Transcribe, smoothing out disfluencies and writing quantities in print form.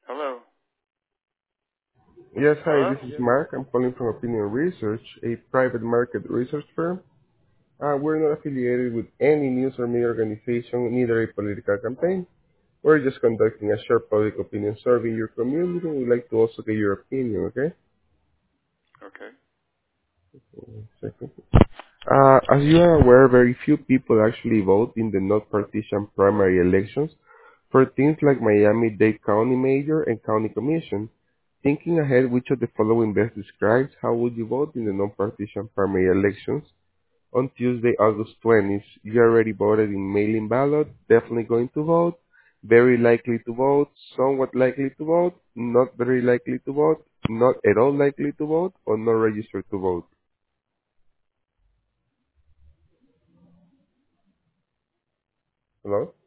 Hello? Yes, hi, Hello? this is Mark. I'm calling from Opinion Research, a private market research firm. We're not affiliated with any news or media organization, neither a political campaign. We're just conducting a short public opinion survey in your community, and we'd like to also get your opinion, okay? Okay. One second. As you are aware, very few people actually vote in the non-partisan primary elections for things like Miami-Dade County Mayor and County Commission. Thinking ahead, which of the following best describes how would you vote in the non-partisan primary elections? On Tuesday, August 20th, you already voted in mail-in ballot, definitely going to vote, very likely to vote, somewhat likely to vote, not very likely to vote, not at all likely to vote, or not registered to vote. Hello?